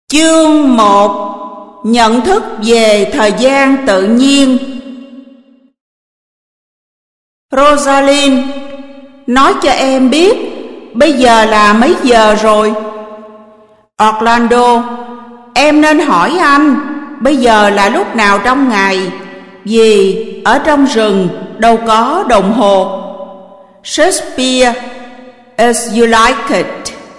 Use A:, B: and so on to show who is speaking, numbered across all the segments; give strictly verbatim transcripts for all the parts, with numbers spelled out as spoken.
A: Chương một. Nhận thức về thời gian tự nhiên. Rosalind, nói cho em biết bây giờ là mấy giờ rồi? Orlando, em nên hỏi anh bây giờ là lúc nào trong ngày, vì ở trong rừng đâu có đồng hồ. Shakespeare, As You Like It.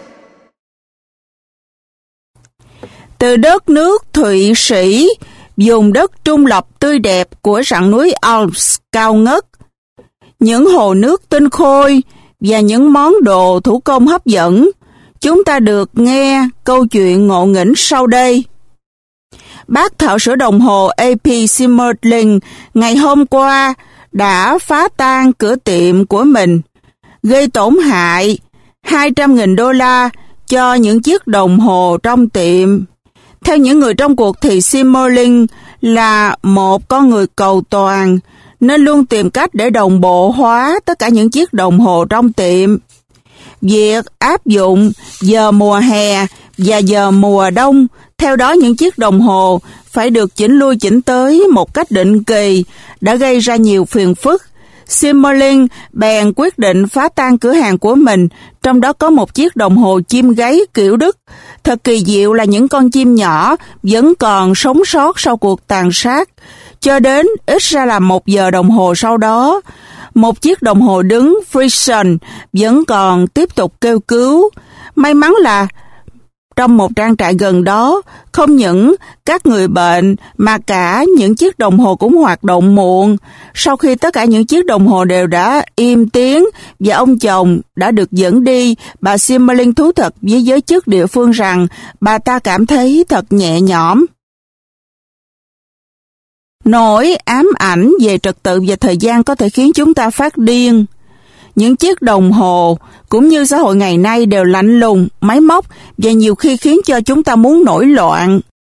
A: Từ đất nước Thụy Sĩ, vùng đất trung lập tươi đẹp của rặng núi Alps cao ngất, những hồ nước tinh khôi và những món đồ thủ công hấp dẫn, chúng ta được nghe câu chuyện ngộ nghĩnh sau đây. Bác thợ sửa đồng hồ a pê Simmerling ngày hôm qua đã phá tan cửa tiệm của mình, gây tổn hại hai trăm nghìn đô la cho những chiếc đồng hồ trong tiệm. Theo những người trong cuộc thì Simmerling là một con người cầu toàn, nên luôn tìm cách để đồng bộ hóa tất cả những chiếc đồng hồ trong tiệm. Việc áp dụng giờ mùa hè và giờ mùa đông, theo đó những chiếc đồng hồ phải được chỉnh lui chỉnh tới một cách định kỳ, đã gây ra nhiều phiền phức. Simmerling bèn quyết định phá tan cửa hàng của mình, trong đó có một chiếc đồng hồ chim gáy kiểu Đức. Thật kỳ diệu là những con chim nhỏ vẫn còn sống sót sau cuộc tàn sát. Cho đến ít ra là một giờ đồng hồ sau đó, một chiếc đồng hồ đứng Friesen vẫn còn tiếp tục kêu cứu. May mắn là trong một trang trại gần đó, không những các người bệnh mà cả những chiếc đồng hồ cũng hoạt động muộn. Sau khi tất cả những chiếc đồng hồ đều đã im tiếng và ông chồng đã được dẫn đi, bà Simmerling thú thật với giới chức địa phương rằng bà ta cảm thấy thật nhẹ nhõm. Nỗi ám ảnh về trật tự và thời gian có thể khiến chúng ta phát điên. Những chiếc đồng hồ cũng như xã hội ngày nay đều lạnh lùng, máy móc và nhiều khi khiến cho chúng ta muốn nổi loạn.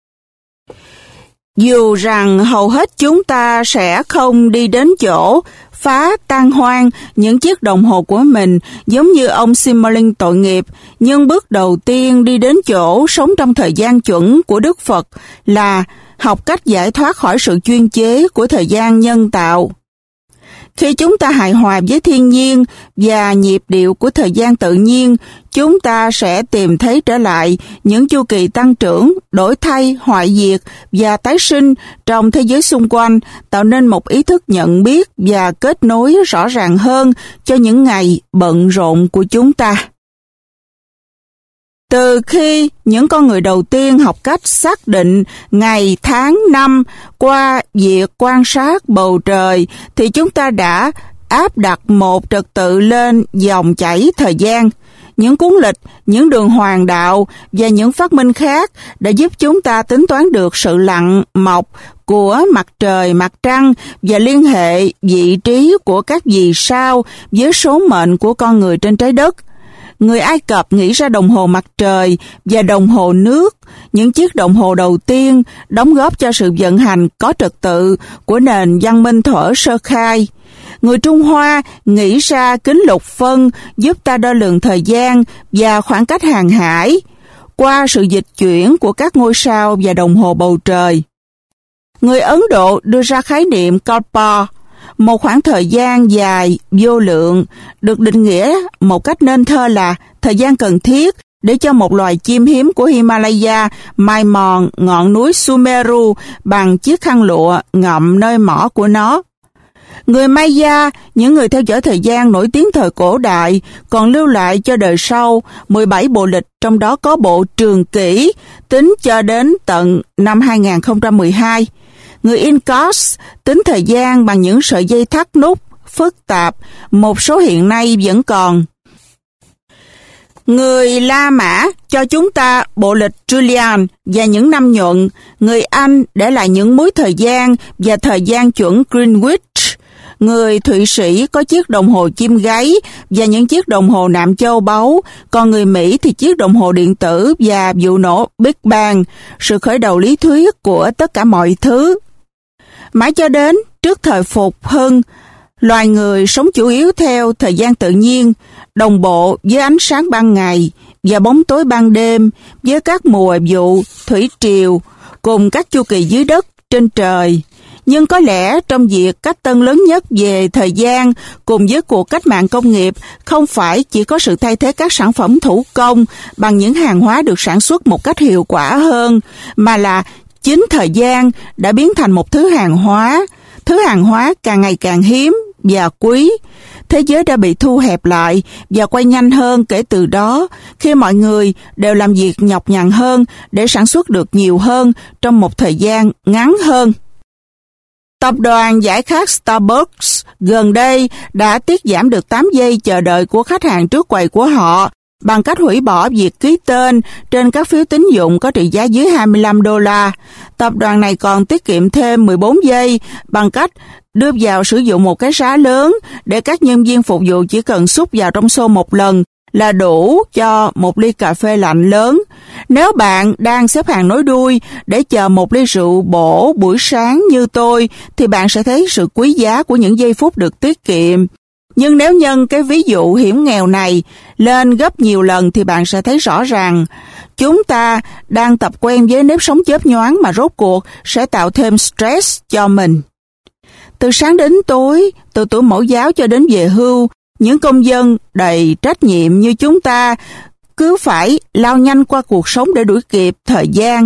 A: Dù rằng hầu hết chúng ta sẽ không đi đến chỗ phá tan hoang những chiếc đồng hồ của mình giống như ông Simmerling tội nghiệp, nhưng bước đầu tiên đi đến chỗ sống trong thời gian chuẩn của Đức Phật là học cách giải thoát khỏi sự chuyên chế của thời gian nhân tạo. Khi chúng ta hài hòa với thiên nhiên và nhịp điệu của thời gian tự nhiên, chúng ta sẽ tìm thấy trở lại những chu kỳ tăng trưởng, đổi thay, hoại diệt và tái sinh trong thế giới xung quanh, tạo nên một ý thức nhận biết và kết nối rõ ràng hơn cho những ngày bận rộn của chúng ta. Từ khi những con người đầu tiên học cách xác định ngày, tháng, năm qua việc quan sát bầu trời, thì chúng ta đã áp đặt một trật tự lên dòng chảy thời gian. Những cuốn lịch, những đường hoàng đạo và những phát minh khác đã giúp chúng ta tính toán được sự lặn, mọc của mặt trời, mặt trăng và liên hệ vị trí của các vì sao với số mệnh của con người trên trái đất. Người Ai Cập nghĩ ra đồng hồ mặt trời và đồng hồ nước, những chiếc đồng hồ đầu tiên đóng góp cho sự vận hành có trật tự của nền văn minh thuở sơ khai. Người Trung Hoa nghĩ ra kính lục phân giúp ta đo lường thời gian và khoảng cách hàng hải qua sự dịch chuyển của các ngôi sao và đồng hồ bầu trời. Người Ấn Độ đưa ra khái niệm kalpa, một khoảng thời gian dài, vô lượng, được định nghĩa một cách nên thơ là thời gian cần thiết để cho một loài chim hiếm của Himalaya mài mòn ngọn núi Sumeru bằng chiếc khăn lụa ngậm nơi mỏ của nó. Người Maya, những người theo dõi thời gian nổi tiếng thời cổ đại, còn lưu lại cho đời sau mười bảy bộ lịch, trong đó có bộ Trường Kỷ, tính cho đến tận năm hai nghìn không trăm mười hai. Người Incas tính thời gian bằng những sợi dây thắt nút phức tạp, một số hiện nay vẫn còn. Người La Mã cho chúng ta bộ lịch Julian và những năm nhuận. Người Anh để lại những múi thời gian và thời gian chuẩn Greenwich. Người Thụy Sĩ có chiếc đồng hồ chim gáy và những chiếc đồng hồ nạm châu báu, còn người Mỹ thì chiếc đồng hồ điện tử và vụ nổ Big Bang, sự khởi đầu lý thuyết của tất cả mọi thứ. Mãi cho đến trước thời Phục Hưng, loài người sống chủ yếu theo thời gian tự nhiên, đồng bộ với ánh sáng ban ngày, và bóng tối ban đêm, với các mùa vụ, thủy triều, cùng các chu kỳ dưới đất, trên trời. Nhưng có lẽ trong việc cách tân lớn nhất về thời gian cùng với cuộc cách mạng công nghiệp không phải chỉ có sự thay thế các sản phẩm thủ công bằng những hàng hóa được sản xuất một cách hiệu quả hơn, mà là chính thời gian đã biến thành một thứ hàng hóa. Thứ hàng hóa càng ngày càng hiếm và quý. Thế giới đã bị thu hẹp lại và quay nhanh hơn kể từ đó, khi mọi người đều làm việc nhọc nhằn hơn để sản xuất được nhiều hơn trong một thời gian ngắn hơn. Tập đoàn giải khát Starbucks gần đây đã tiết giảm được tám giây chờ đợi của khách hàng trước quầy của họ bằng cách hủy bỏ việc ký tên trên các phiếu tín dụng có trị giá dưới hai mươi lăm đô la. Tập đoàn này còn tiết kiệm thêm mười bốn giây bằng cách đưa vào sử dụng một cái giá lớn để các nhân viên phục vụ chỉ cần xúc vào trong xô một lần là đủ cho một ly cà phê lạnh lớn. Nếu bạn đang xếp hàng nối đuôi để chờ một ly rượu bổ buổi sáng như tôi, thì bạn sẽ thấy sự quý giá của những giây phút được tiết kiệm. Nhưng nếu nhân cái ví dụ hiểm nghèo này lên gấp nhiều lần thì bạn sẽ thấy rõ ràng chúng ta đang tập quen với nếp sống chớp nhoáng mà rốt cuộc sẽ tạo thêm stress cho mình. Từ sáng đến tối, từ tuổi mẫu giáo cho đến về hưu, những công dân đầy trách nhiệm như chúng ta cứ phải lao nhanh qua cuộc sống để đuổi kịp thời gian.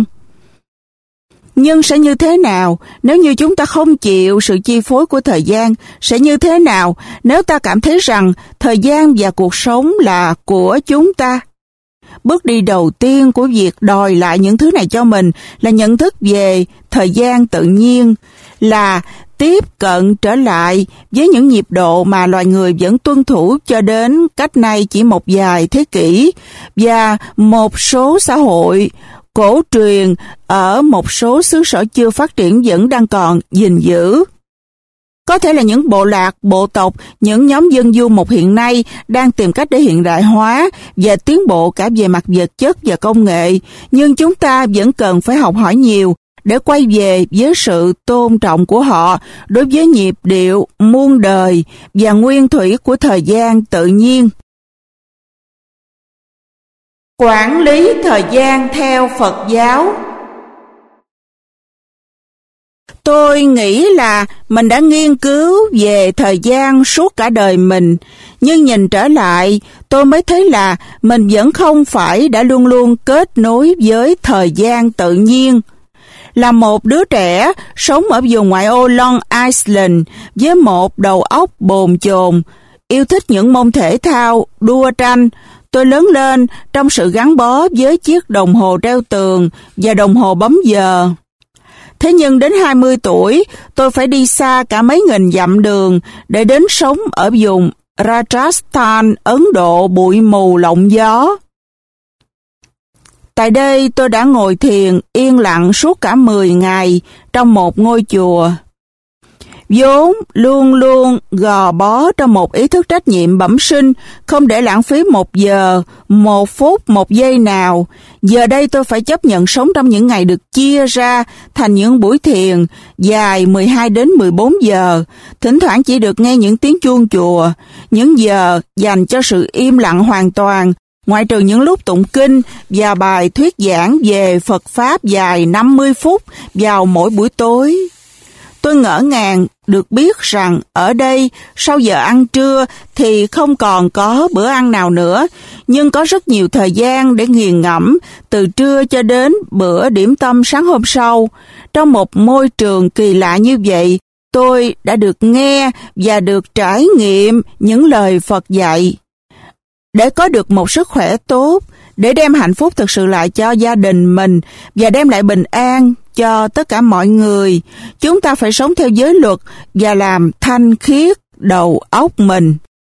A: Nhưng sẽ như thế nào nếu như chúng ta không chịu sự chi phối của thời gian? Sẽ như thế nào nếu ta cảm thấy rằng thời gian và cuộc sống là của chúng ta? Bước đi đầu tiên của việc đòi lại những thứ này cho mình là nhận thức về thời gian tự nhiên, là tiếp cận trở lại với những nhịp độ mà loài người vẫn tuân thủ cho đến cách nay chỉ một vài thế kỷ, và một số xã hội cổ truyền ở một số xứ sở chưa phát triển vẫn đang còn gìn giữ. Có thể là những bộ lạc, bộ tộc, những nhóm dân du mục hiện nay đang tìm cách để hiện đại hóa và tiến bộ cả về mặt vật chất và công nghệ, nhưng chúng ta vẫn cần phải học hỏi nhiều để quay về với sự tôn trọng của họ đối với nhịp điệu muôn đời và nguyên thủy của thời gian tự nhiên. Quản lý thời gian theo Phật giáo. Tôi nghĩ là mình đã nghiên cứu về thời gian suốt cả đời mình, nhưng nhìn trở lại, tôi mới thấy là mình vẫn không phải đã luôn luôn kết nối với thời gian tự nhiên. Là một đứa trẻ sống ở vùng ngoại ô Long Island với một đầu óc bồn chồn, yêu thích những môn thể thao, đua tranh, tôi lớn lên trong sự gắn bó với chiếc đồng hồ treo tường và đồng hồ bấm giờ. Thế nhưng đến hai mươi tuổi, tôi phải đi xa cả mấy nghìn dặm đường để đến sống ở vùng Rajasthan, Ấn Độ bụi mù lộng gió. Tại đây tôi đã ngồi thiền yên lặng suốt cả mười ngày trong một ngôi chùa. Vốn luôn luôn gò bó trong một ý thức trách nhiệm bẩm sinh, không để lãng phí một giờ, một phút, một giây nào. Giờ đây tôi phải chấp nhận sống trong những ngày được chia ra thành những buổi thiền dài mười hai đến mười bốn giờ, thỉnh thoảng chỉ được nghe những tiếng chuông chùa, những giờ dành cho sự im lặng hoàn toàn, ngoại trừ những lúc tụng kinh và bài thuyết giảng về Phật Pháp dài năm mươi phút vào mỗi buổi tối. Tôi ngỡ ngàng được biết rằng ở đây sau giờ ăn trưa thì không còn có bữa ăn nào nữa, nhưng có rất nhiều thời gian để nghiền ngẫm từ trưa cho đến bữa điểm tâm sáng hôm sau. Trong một môi trường kỳ lạ như vậy, tôi đã được nghe và được trải nghiệm những lời Phật dạy. Để có được một sức khỏe tốt, để đem hạnh phúc thực sự lại cho gia đình mình và đem lại bình an cho tất cả mọi người, chúng ta phải sống theo giới luật và làm thanh khiết đầu óc mình.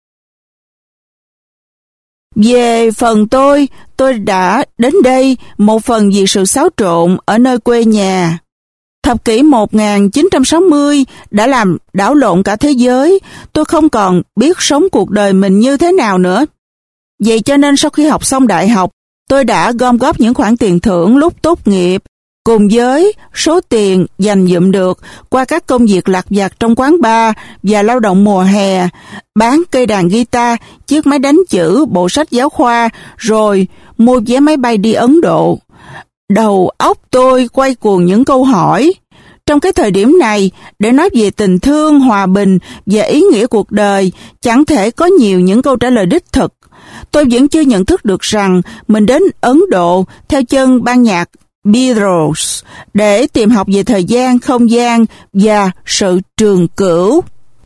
A: Về phần tôi, tôi đã đến đây một phần vì sự xáo trộn ở nơi quê nhà. Thập kỷ một nghìn chín trăm sáu mươi đã làm đảo lộn cả thế giới, tôi không còn biết sống cuộc đời mình như thế nào nữa. Vậy cho nên sau khi học xong đại học, tôi đã gom góp những khoản tiền thưởng lúc tốt nghiệp cùng với số tiền dành dụm được qua các công việc lặt vặt trong quán bar và lao động mùa hè, bán cây đàn guitar, chiếc máy đánh chữ, bộ sách giáo khoa, rồi mua vé máy bay đi Ấn Độ. Đầu óc tôi quay cuồng những câu hỏi. Trong cái thời điểm này, để nói về tình thương, hòa bình và ý nghĩa cuộc đời, chẳng thể có nhiều những câu trả lời đích thực. Tôi vẫn chưa nhận thức được rằng mình đến Ấn Độ theo chân ban nhạc Beatles để tìm học về thời gian, không gian và sự trường cửu.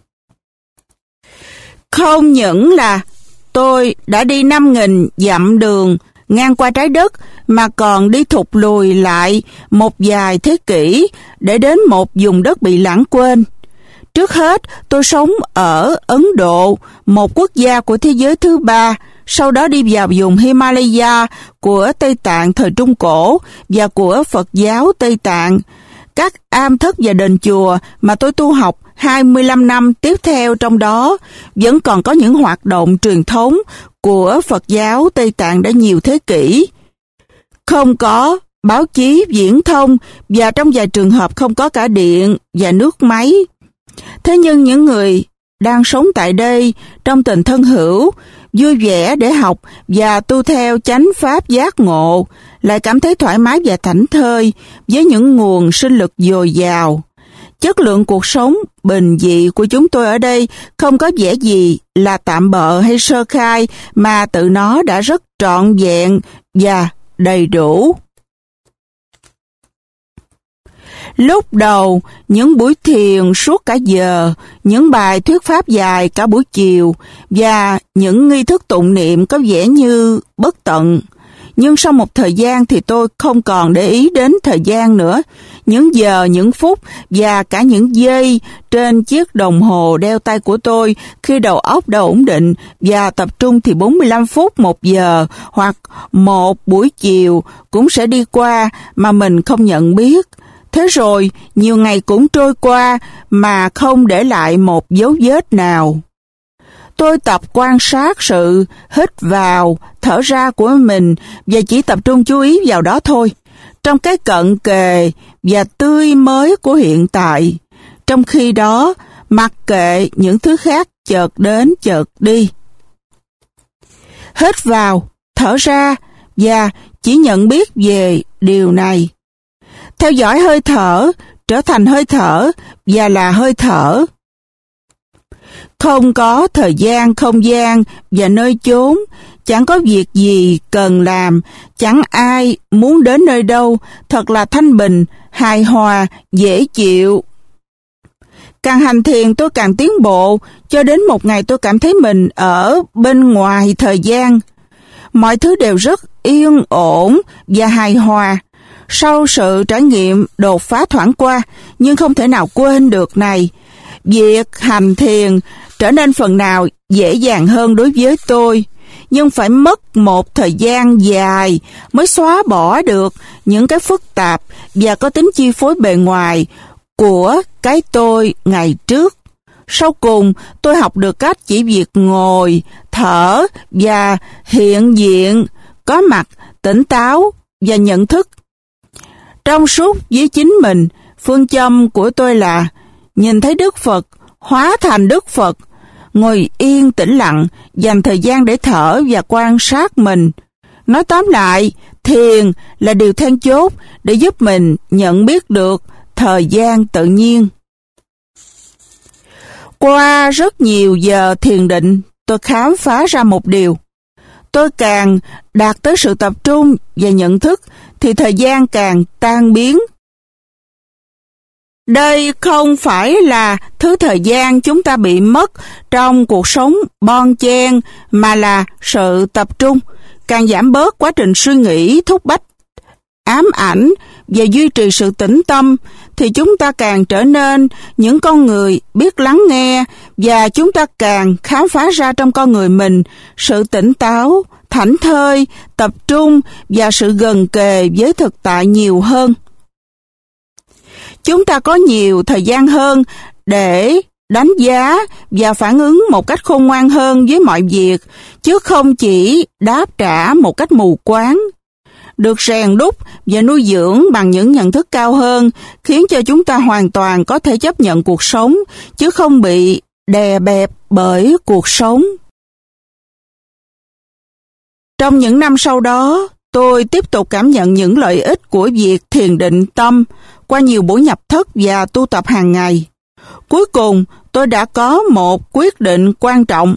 A: Không những là tôi đã đi năm nghìn dặm đường ngang qua trái đất, mà còn đi thụt lùi lại một vài thế kỷ để đến một vùng đất bị lãng quên. Trước hết, tôi sống ở Ấn Độ, một quốc gia của thế giới thứ ba, sau đó đi vào vùng Himalaya của Tây Tạng thời Trung Cổ và của Phật giáo Tây Tạng. Các am thất và đền chùa mà tôi tu học hai mươi lăm năm tiếp theo trong đó vẫn còn có những hoạt động truyền thống của Phật giáo Tây Tạng đã nhiều thế kỷ. Không có báo chí, viễn thông và trong vài trường hợp không có cả điện và nước máy. Thế nhưng những người đang sống tại đây trong tình thân hữu, vui vẻ để học và tu theo chánh pháp giác ngộ, lại cảm thấy thoải mái và thảnh thơi với những nguồn sinh lực dồi dào. Chất lượng cuộc sống bình dị của chúng tôi ở đây không có vẻ gì là tạm bợ hay sơ khai, mà tự nó đã rất trọn vẹn và đầy đủ. Lúc đầu, những buổi thiền suốt cả giờ, những bài thuyết pháp dài cả buổi chiều và những nghi thức tụng niệm có vẻ như bất tận. Nhưng sau một thời gian thì tôi không còn để ý đến thời gian nữa. Những giờ, những phút và cả những giây trên chiếc đồng hồ đeo tay của tôi khi đầu óc đã ổn định và tập trung thì bốn mươi lăm phút, một giờ hoặc một buổi chiều cũng sẽ đi qua mà mình không nhận biết. Thế rồi, nhiều ngày cũng trôi qua mà không để lại một dấu vết nào. Tôi tập quan sát sự hít vào, thở ra của mình và chỉ tập trung chú ý vào đó thôi, trong cái cận kề và tươi mới của hiện tại. Trong khi đó, mặc kệ những thứ khác chợt đến chợt đi. Hít vào, thở ra và chỉ nhận biết về điều này. Theo dõi hơi thở, trở thành hơi thở và là hơi thở. Không có thời gian, không gian và nơi chốn, chẳng có việc gì cần làm, chẳng ai muốn đến nơi đâu, thật là thanh bình, hài hòa, dễ chịu. Càng hành thiền tôi càng tiến bộ, cho đến một ngày tôi cảm thấy mình ở bên ngoài thời gian. Mọi thứ đều rất yên ổn và hài hòa. Sau sự trải nghiệm đột phá thoảng qua, nhưng không thể nào quên được này, việc hành thiền trở nên phần nào dễ dàng hơn đối với tôi, nhưng phải mất một thời gian dài mới xóa bỏ được những cái phức tạp và có tính chi phối bề ngoài của cái tôi ngày trước. Sau cùng, tôi học được cách chỉ việc ngồi, thở và hiện diện, có mặt, tỉnh táo và nhận thức. Trong suốt với chính mình, phương châm của tôi là nhìn thấy Đức Phật, hóa thành Đức Phật, ngồi yên tĩnh lặng, dành thời gian để thở và quan sát mình. Nói tóm lại, thiền là điều then chốt để giúp mình nhận biết được thời gian tự nhiên. Qua rất nhiều giờ thiền định, tôi khám phá ra một điều. Tôi càng đạt tới sự tập trung và nhận thức, thì thời gian càng tan biến. Đây không phải là thứ thời gian chúng ta bị mất trong cuộc sống bon chen, mà là sự tập trung. Càng giảm bớt quá trình suy nghĩ, thúc bách, ám ảnh và duy trì sự tĩnh tâm, thì chúng ta càng trở nên những con người biết lắng nghe, và chúng ta càng khám phá ra trong con người mình sự tỉnh táo, thảnh thơi, tập trung và sự gần kề với thực tại nhiều hơn. Chúng ta có nhiều thời gian hơn để đánh giá và phản ứng một cách khôn ngoan hơn với mọi việc, chứ không chỉ đáp trả một cách mù quáng. được rèn đúc và nuôi dưỡng bằng những nhận thức cao hơn, khiến cho chúng ta hoàn toàn có thể chấp nhận cuộc sống, chứ không bị đè bẹp bởi cuộc sống. Trong những năm sau đó, tôi tiếp tục cảm nhận những lợi ích của việc thiền định tâm qua nhiều buổi nhập thất và tu tập hàng ngày. Cuối cùng, tôi đã có một quyết định quan trọng.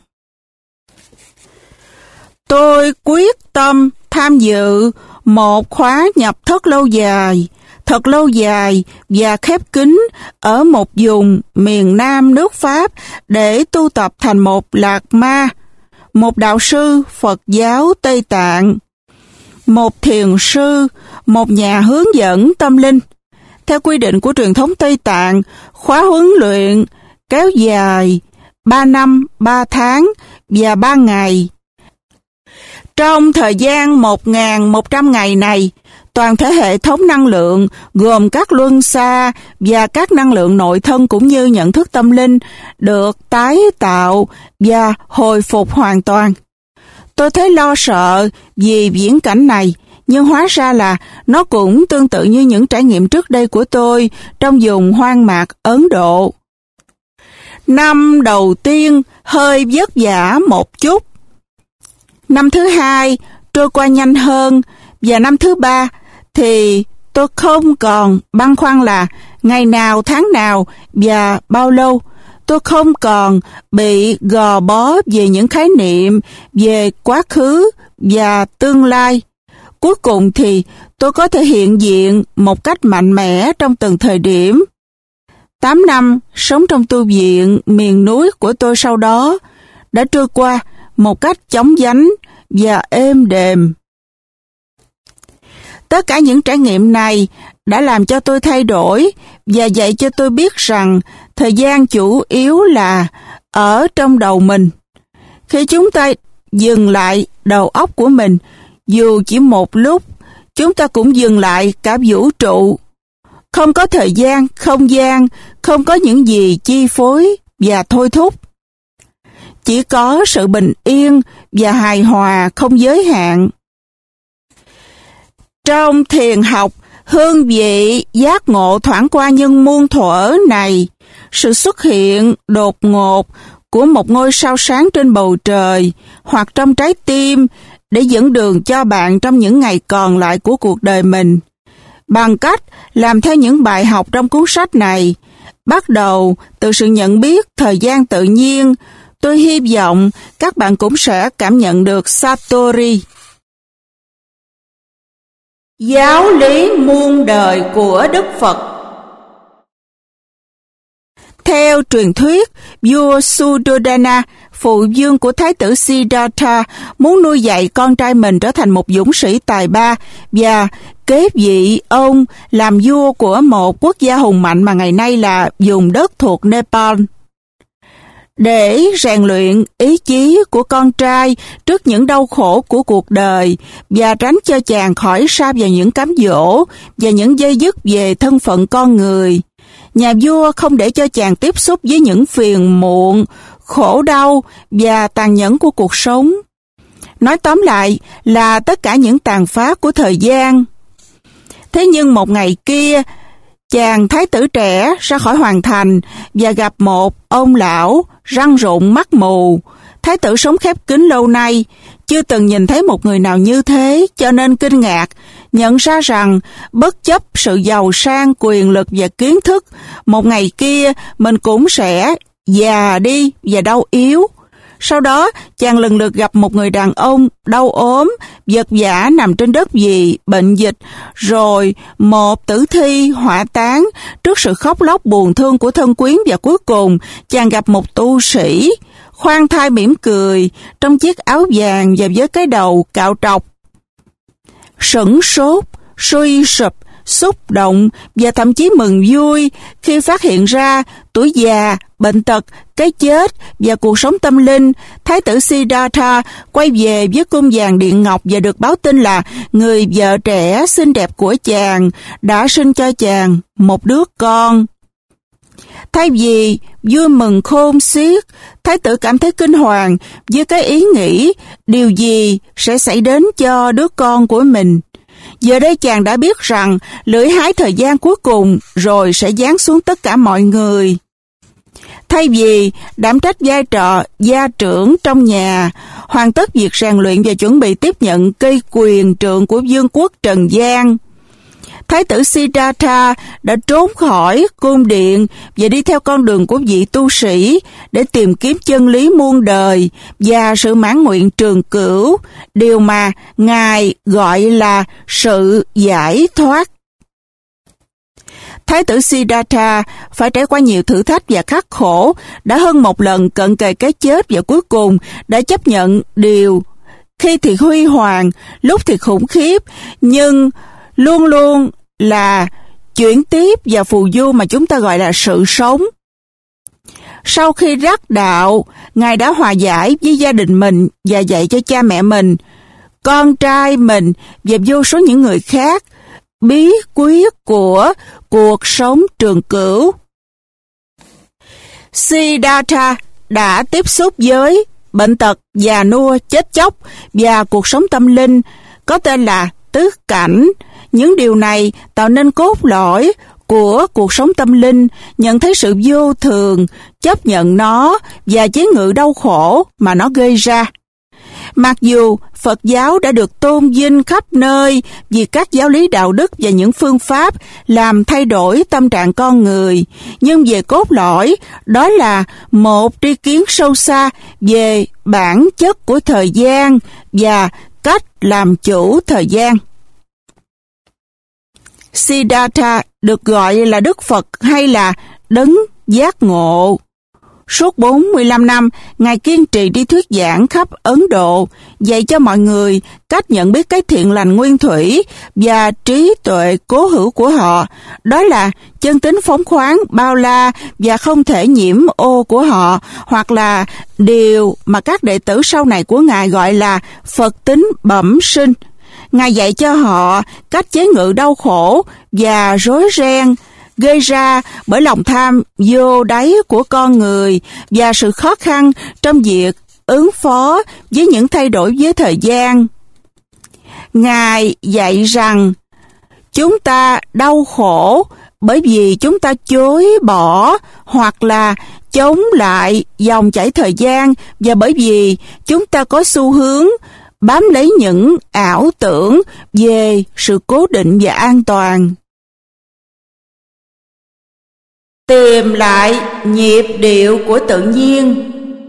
A: Tôi quyết tâm tham dự một khóa nhập thất lâu dài, thật lâu dài và khép kín ở một vùng miền Nam nước Pháp để tu tập thành một Lạt Ma, một đạo sư Phật giáo Tây Tạng, một thiền sư, một nhà hướng dẫn tâm linh. Theo quy định của truyền thống Tây Tạng, khóa huấn luyện kéo dài ba năm, ba tháng và ba ngày. Trong thời gian một nghìn một trăm ngày này, toàn thể hệ thống năng lượng gồm các luân xa và các năng lượng nội thân cũng như nhận thức tâm linh được tái tạo và hồi phục hoàn toàn. Tôi thấy lo sợ vì viễn cảnh này, nhưng hóa ra là nó cũng tương tự như những trải nghiệm trước đây của tôi trong vùng hoang mạc Ấn Độ. Năm đầu tiên hơi vất vả một chút. Năm thứ hai trôi qua nhanh hơn, và năm thứ ba thì tôi không còn băn khoăn là ngày nào, tháng nào và bao lâu. Tôi không còn bị gò bó về những khái niệm về quá khứ và tương lai. Cuối cùng thì tôi có thể hiện diện một cách mạnh mẽ trong từng thời điểm. Tám năm sống trong tu viện miền núi của tôi sau đó đã trôi qua một cách chóng vánh và êm đềm. Tất cả những trải nghiệm này đã làm cho tôi thay đổi và dạy cho tôi biết rằng thời gian chủ yếu là ở trong đầu mình. Khi chúng ta dừng lại đầu óc của mình, dù chỉ một lúc, chúng ta cũng dừng lại cả vũ trụ. Không có thời gian, không gian, không có những gì chi phối và thôi thúc. Chỉ có sự bình yên và hài hòa không giới hạn. Trong thiền học, hương vị giác ngộ thoảng qua nhưng muôn thuở này, sự xuất hiện đột ngột của một ngôi sao sáng trên bầu trời hoặc trong trái tim để dẫn đường cho bạn trong những ngày còn lại của cuộc đời mình. Bằng cách làm theo những bài học trong cuốn sách này, bắt đầu từ sự nhận biết thời gian tự nhiên, tôi hy vọng các bạn cũng sẽ cảm nhận được Satori. Giáo lý muôn đời của Đức Phật. Theo truyền thuyết, vua Suddhodana, phụ vương của thái tử Siddhartha, muốn nuôi dạy con trai mình trở thành một dũng sĩ tài ba và kế vị ông làm vua của một quốc gia hùng mạnh mà ngày nay là vùng đất thuộc Nepal. Để rèn luyện ý chí của con trai trước những đau khổ của cuộc đời và tránh cho chàng khỏi sa vào những cám dỗ và những dây dứt về thân phận con người, nhà vua không để cho chàng tiếp xúc với những phiền muộn, khổ đau và tàn nhẫn của cuộc sống. Nói tóm lại là tất cả những tàn phá của thời gian. Thế nhưng một ngày kia, chàng thái tử trẻ ra khỏi hoàng thành và gặp một ông lão răng rụng mắt mù. Thái tử sống khép kín lâu nay, chưa từng nhìn thấy một người nào như thế, cho nên kinh ngạc, nhận ra rằng bất chấp sự giàu sang, quyền lực và kiến thức, một ngày kia mình cũng sẽ già đi và đau yếu. Sau đó, chàng lần lượt gặp một người đàn ông đau ốm, vật vã nằm trên đất vì bệnh dịch, rồi một tử thi hỏa táng trước sự khóc lóc buồn thương của thân quyến, và cuối cùng chàng gặp một tu sĩ, khoan thai mỉm cười, trong chiếc áo vàng và với cái đầu cạo trọc. Sửng sốt, suy sụp, xúc động và thậm chí mừng vui khi phát hiện ra tuổi già, bệnh tật, cái chết và cuộc sống tâm linh, thái tử Siddhartha quay về với cung vàng điện ngọc và được báo tin là người vợ trẻ xinh đẹp của chàng đã sinh cho chàng một đứa con. Thay vì vui mừng khôn xiết, thái tử cảm thấy kinh hoàng với cái ý nghĩ điều gì sẽ xảy đến cho đứa con của mình. Giờ đây chàng đã biết rằng lưỡi hái thời gian cuối cùng rồi sẽ giáng xuống tất cả mọi người. Thay vì đảm trách vai trò gia trưởng trong nhà, hoàn tất việc rèn luyện và chuẩn bị tiếp nhận cây quyền trượng của vương quốc Trần gian, Thái tử Siddhartha đã trốn khỏi cung điện và đi theo con đường của vị tu sĩ để tìm kiếm chân lý muôn đời và sự mãn nguyện trường cửu, điều mà Ngài gọi là sự giải thoát. Thái tử Siddhartha phải trải qua nhiều thử thách và khắc khổ, đã hơn một lần cận kề cái chết và cuối cùng đã chấp nhận điều khi thì huy hoàng, lúc thì khủng khiếp, nhưng luôn luôn là chuyển tiếp và phù du mà chúng ta gọi là sự sống. Sau khi đắc đạo, Ngài đã hòa giải với gia đình mình và dạy cho cha mẹ mình, con trai mình và vô số những người khác bí quyết của cuộc sống trường cửu. Siddhartha đã tiếp xúc với bệnh tật, già nua, chết chóc và cuộc sống tâm linh có tên là tứ cảnh. Những điều này tạo nên cốt lõi của cuộc sống tâm linh, nhận thấy sự vô thường, chấp nhận nó và chế ngự đau khổ mà nó gây ra. Mặc dù Phật giáo đã được tôn vinh khắp nơi vì các giáo lý đạo đức và những phương pháp làm thay đổi tâm trạng con người, nhưng về cốt lõi, đó là một tri kiến sâu xa về bản chất của thời gian và cách làm chủ thời gian. Siddhartha được gọi là Đức Phật hay là Đấng Giác Ngộ. Suốt bốn mươi lăm năm, Ngài kiên trì đi thuyết giảng khắp Ấn Độ, dạy cho mọi người cách nhận biết cái thiện lành nguyên thủy và trí tuệ cố hữu của họ. Đó là chân tính phóng khoáng, bao la và không thể nhiễm ô của họ, hoặc là điều mà các đệ tử sau này của Ngài gọi là Phật tính bẩm sinh. Ngài dạy cho họ cách chế ngự đau khổ và rối ren gây ra bởi lòng tham vô đáy của con người và sự khó khăn trong việc ứng phó với những thay đổi với thời gian. Ngài dạy rằng chúng ta đau khổ bởi vì chúng ta chối bỏ hoặc là chống lại dòng chảy thời gian, và bởi vì chúng ta có xu hướng bám lấy những ảo tưởng về sự cố định và an toàn. Tìm lại nhịp điệu của tự nhiên.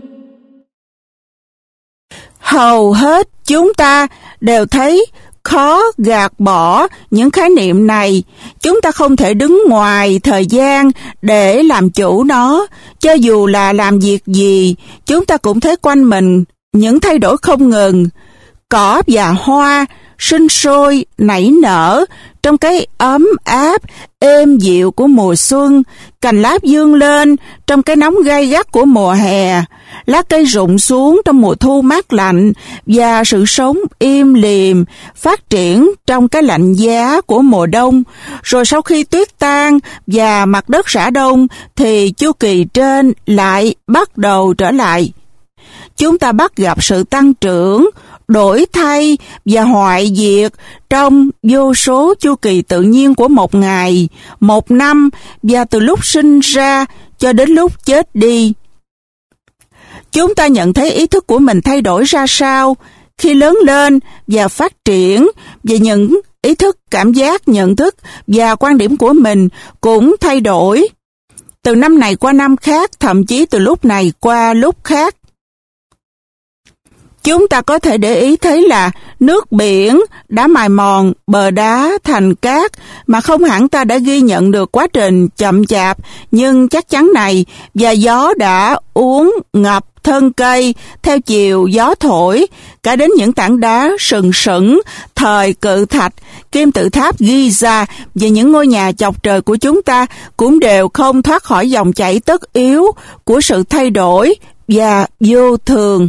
A: Hầu hết chúng ta đều thấy khó gạt bỏ những khái niệm này. Chúng ta không thể đứng ngoài thời gian để làm chủ nó. Cho dù là làm việc gì, chúng ta cũng thấy quanh mình những thay đổi không ngừng. Cỏ và hoa sinh sôi nảy nở trong cái ấm áp êm dịu của mùa xuân, cành lá vươn lên trong cái nóng gay gắt của mùa hè, lá cây rụng xuống trong mùa thu mát lạnh, và sự sống im lìm phát triển trong cái lạnh giá của mùa đông. Rồi sau khi tuyết tan và mặt đất rã đông thì chu kỳ trên lại bắt đầu trở lại. Chúng ta bắt gặp sự tăng trưởng, đổi thay và hoại diệt trong vô số chu kỳ tự nhiên của một ngày, một năm, và từ lúc sinh ra cho đến lúc chết đi. Chúng ta nhận thấy ý thức của mình thay đổi ra sao khi lớn lên và phát triển, và những ý thức, cảm giác, nhận thức và quan điểm của mình cũng thay đổi từ năm này qua năm khác, thậm chí từ lúc này qua lúc khác. Chúng ta có thể để ý thấy là nước biển đã mài mòn bờ đá thành cát mà không hẳn ta đã ghi nhận được quá trình chậm chạp nhưng chắc chắn này, và gió đã uốn ngập thân cây theo chiều gió thổi, cả đến những tảng đá sừng sững thời cự thạch, kim tự tháp Giza và những ngôi nhà chọc trời của chúng ta cũng đều không thoát khỏi dòng chảy tất yếu của sự thay đổi và vô thường.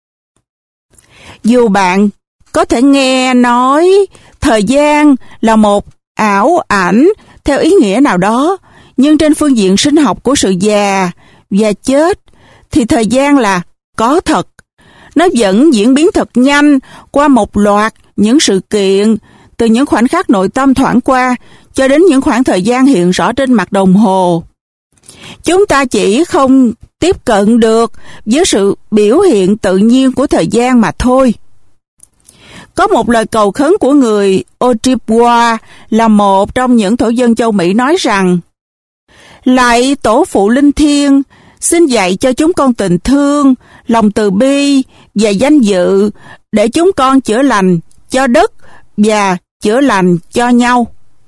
A: Dù bạn có thể nghe nói thời gian là một ảo ảnh theo ý nghĩa nào đó, nhưng trên phương diện sinh học của sự già và chết thì thời gian là có thật. Nó vẫn diễn biến thật nhanh qua một loạt những sự kiện từ những khoảnh khắc nội tâm thoảng qua cho đến những khoảng thời gian hiện rõ trên mặt đồng hồ. Chúng ta chỉ không tiếp cận được với sự biểu hiện tự nhiên của thời gian mà thôi. Có một lời cầu khấn của người Ojibwa là một trong những thổ dân châu Mỹ nói rằng: Lạy tổ phụ linh thiêng, xin dạy cho chúng con tình thương, lòng từ bi và danh dự để chúng con chữa lành cho đất và chữa lành cho nhau.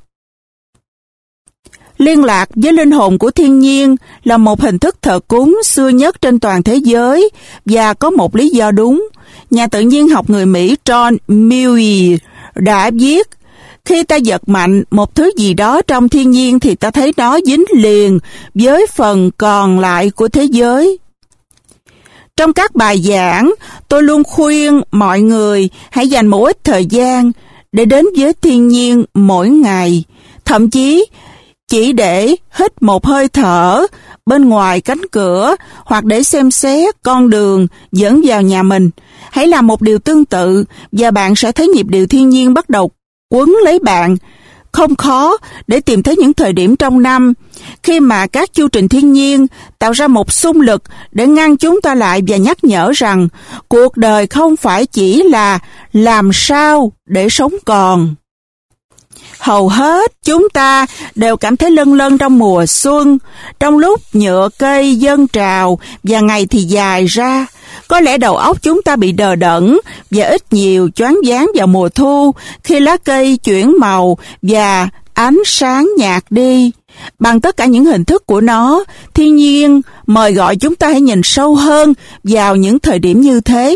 A: Liên lạc với linh hồn của thiên nhiên là một hình thức thờ cúng xưa nhất trên toàn thế giới và có một lý do đúng. Nhà tự nhiên học người Mỹ John Muir đã viết: khi ta giật mạnh một thứ gì đó trong thiên nhiên thì ta thấy nó dính liền với phần còn lại của thế giới. Trong các bài giảng, tôi luôn khuyên mọi người hãy dành một ít thời gian để đến với thiên nhiên mỗi ngày, thậm chí chỉ để hít một hơi thở bên ngoài cánh cửa hoặc để xem xét con đường dẫn vào nhà mình. Hãy làm một điều tương tự và bạn sẽ thấy nhịp điệu thiên nhiên bắt đầu quấn lấy bạn. Không khó để tìm thấy những thời điểm trong năm khi mà các chu trình thiên nhiên tạo ra một xung lực để ngăn chúng ta lại và nhắc nhở rằng cuộc đời không phải chỉ là làm sao để sống còn. Hầu hết chúng ta đều cảm thấy lân lân trong mùa xuân, trong lúc nhựa cây dâng trào và ngày thì dài ra. Có lẽ đầu óc chúng ta bị đờ đẫn và ít nhiều choáng váng vào mùa thu khi lá cây chuyển màu và ánh sáng nhạt đi. Bằng tất cả những hình thức của nó, thiên nhiên mời gọi chúng ta hãy nhìn sâu hơn vào những thời điểm như thế.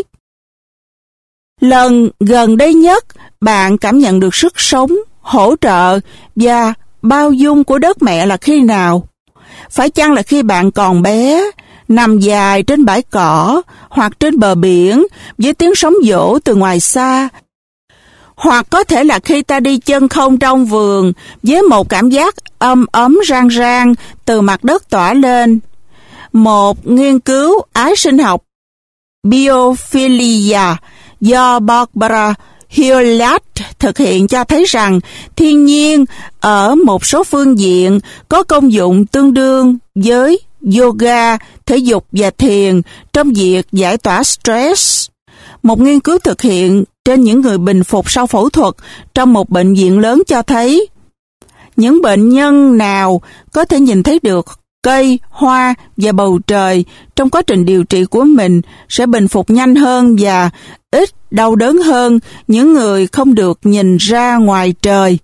A: Lần gần đây nhất, bạn cảm nhận được sức sống, hỗ trợ và bao dung của đất mẹ là khi nào? Phải chăng là khi bạn còn bé, nằm dài trên bãi cỏ hoặc trên bờ biển với tiếng sóng vỗ từ ngoài xa? Hoặc có thể là khi ta đi chân không trong vườn với một cảm giác ấm ấm rang rang từ mặt đất tỏa lên. Một nghiên cứu ái sinh học biophilia do Barbara Hewlett thực hiện cho thấy rằng thiên nhiên ở một số phương diện có công dụng tương đương với yoga, thể dục và thiền trong việc giải tỏa stress. Một nghiên cứu thực hiện trên những người bình phục sau phẫu thuật trong một bệnh viện lớn cho thấy những bệnh nhân nào có thể nhìn thấy được cây, hoa và bầu trời trong quá trình điều trị của mình sẽ bình phục nhanh hơn và ít đau đớn hơn những người không được nhìn ra ngoài trời.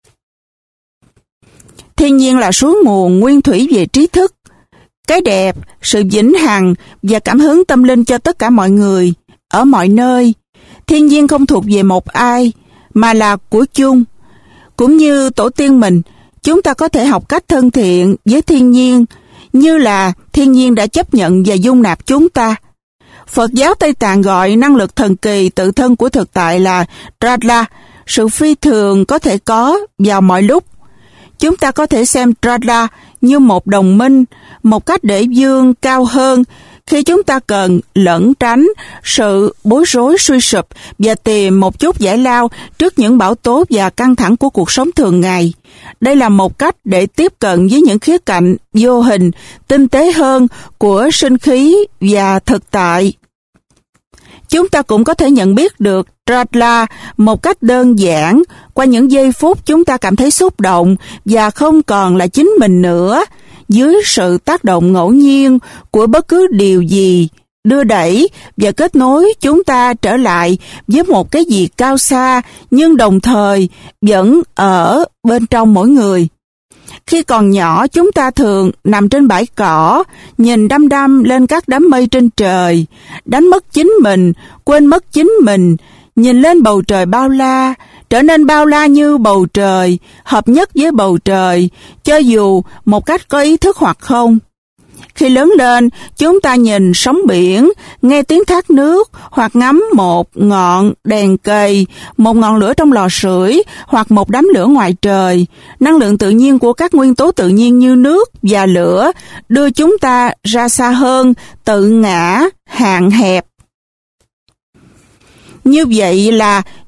A: Thiên nhiên là suối nguồn nguyên thủy về trí thức, cái đẹp, sự vĩnh hằng và cảm hứng tâm linh cho tất cả mọi người, ở mọi nơi. Thiên nhiên không thuộc về một ai, mà là của chung. Cũng như tổ tiên mình, chúng ta có thể học cách thân thiện với thiên nhiên, như là thiên nhiên đã chấp nhận và dung nạp chúng ta. Phật giáo Tây Tạng gọi năng lực thần kỳ tự thân của thực tại là Trala, sự phi thường có thể có vào mọi lúc. Chúng ta có thể xem Trala như một đồng minh, một cách để vươn cao hơn khi chúng ta cần lẩn tránh sự bối rối suy sụp và tìm một chút giải lao trước những bão tố và căng thẳng của cuộc sống thường ngày. Đây là một cách để tiếp cận với những khía cạnh vô hình, tinh tế hơn của sinh khí và thực tại. Chúng ta cũng có thể nhận biết được Trala một cách đơn giản qua những giây phút chúng ta cảm thấy xúc động và không còn là chính mình nữa, dưới sự tác động ngẫu nhiên của bất cứ điều gì đưa đẩy và kết nối chúng ta trở lại với một cái gì cao xa nhưng đồng thời vẫn ở bên trong mỗi người. Khi còn nhỏ, chúng ta thường nằm trên bãi cỏ, nhìn đăm đăm lên các đám mây trên trời, đánh mất chính mình, quên mất chính mình, nhìn lên bầu trời bao la, trở nên bao la như bầu trời, hợp nhất với bầu trời, cho dù một cách có ý thức hoặc không. Khi lớn lên, chúng ta nhìn sóng biển, nghe tiếng thác nước, hoặc ngắm một ngọn đèn cầy, một ngọn lửa trong lò sưởi, hoặc một đám lửa ngoài trời. Năng lượng tự nhiên của các nguyên tố tự nhiên như nước và lửa đưa chúng ta ra xa hơn tự ngã, hạn hẹp. Như vậy là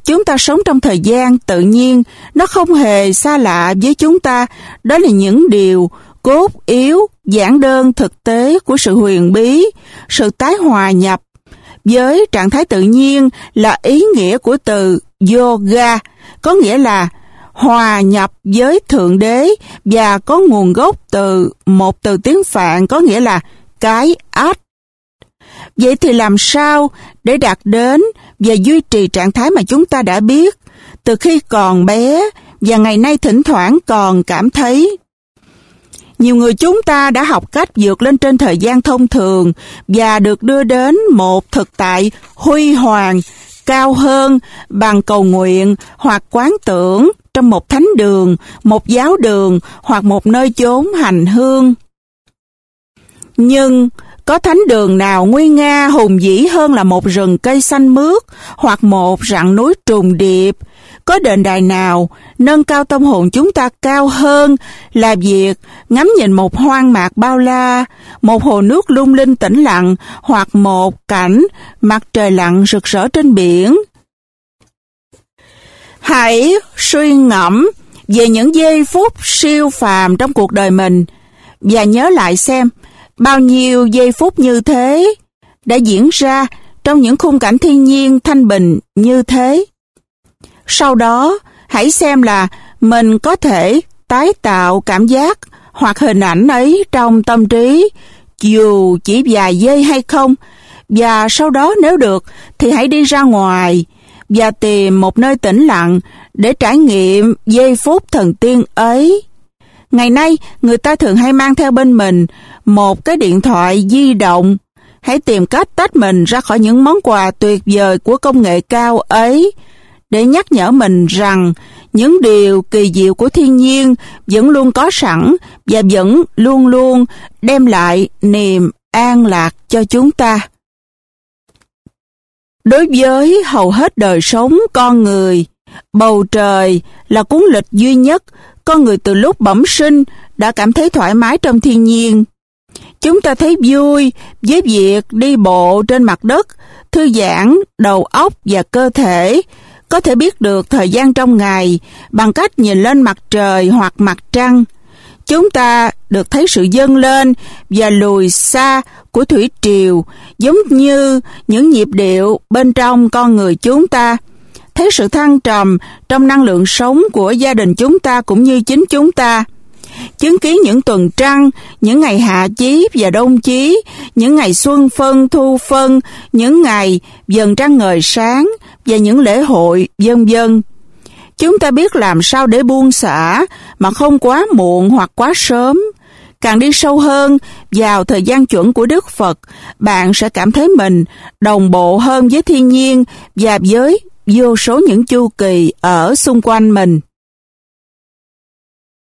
A: Chúng ta sống trong thời gian tự nhiên, nó không hề xa lạ với chúng ta. Đó là những điều cốt yếu, giản đơn thực tế của sự huyền bí, sự tái hòa nhập với trạng thái tự nhiên là ý nghĩa của từ yoga, có nghĩa là hòa nhập với Thượng Đế và có nguồn gốc từ một từ tiếng Phạn có nghĩa là cái ách. Vậy thì làm sao để đạt đến và duy trì trạng thái mà chúng ta đã biết từ khi còn bé và ngày nay thỉnh thoảng còn cảm thấy? Nhiều người chúng ta đã học cách vượt lên trên thời gian thông thường và được đưa đến một thực tại huy hoàng, cao hơn bằng cầu nguyện hoặc quán tưởng trong một thánh đường, một giáo đường hoặc một nơi chốn hành hương. Nhưng có thánh đường nào nguy nga hùng vĩ hơn là một rừng cây xanh mướt hoặc một rặng núi trùng điệp? Có đền đài nào nâng cao tâm hồn chúng ta cao hơn là việc ngắm nhìn một hoang mạc bao la, một hồ nước lung linh tĩnh lặng hoặc một cảnh mặt trời lặn rực rỡ trên biển? Hãy suy ngẫm về những giây phút siêu phàm trong cuộc đời mình và nhớ lại xem bao nhiêu giây phút như thế đã diễn ra trong những khung cảnh thiên nhiên thanh bình như thế. Sau đó, hãy xem là mình có thể tái tạo cảm giác hoặc hình ảnh ấy trong tâm trí, dù chỉ vài giây hay không, và sau đó nếu được thì hãy đi ra ngoài và tìm một nơi tĩnh lặng để trải nghiệm giây phút thần tiên ấy. Ngày nay, người ta thường hay mang theo bên mình một cái điện thoại di động. Hãy tìm cách tách mình ra khỏi những món quà tuyệt vời của công nghệ cao ấy, để nhắc nhở mình rằng những điều kỳ diệu của thiên nhiên vẫn luôn có sẵn và vẫn luôn luôn đem lại niềm an lạc cho chúng ta. Đối với hầu hết đời sống con người, bầu trời là cuốn lịch duy nhất con người từ lúc bẩm sinh đã cảm thấy thoải mái trong thiên nhiên. Chúng ta thấy vui với việc đi bộ trên mặt đất, thư giãn đầu óc và cơ thể, có thể biết được thời gian trong ngày bằng cách nhìn lên mặt trời hoặc mặt trăng. Chúng ta được thấy sự dâng lên và lùi xa của thủy triều, giống như những nhịp điệu bên trong con người chúng ta. Thấy sự thăng trầm trong năng lượng sống của gia đình chúng ta cũng như chính chúng ta. Chứng kiến những tuần trăng, những ngày hạ chí và đông chí, những ngày xuân phân, thu phân, những ngày dần trăng ngời sáng và những lễ hội, vân vân. Chúng ta biết làm sao để buông xả mà không quá muộn hoặc quá sớm. Càng đi sâu hơn vào thời gian chuẩn của Đức Phật, bạn sẽ cảm thấy mình đồng bộ hơn với thiên nhiên và với vô số những chu kỳ ở xung quanh mình.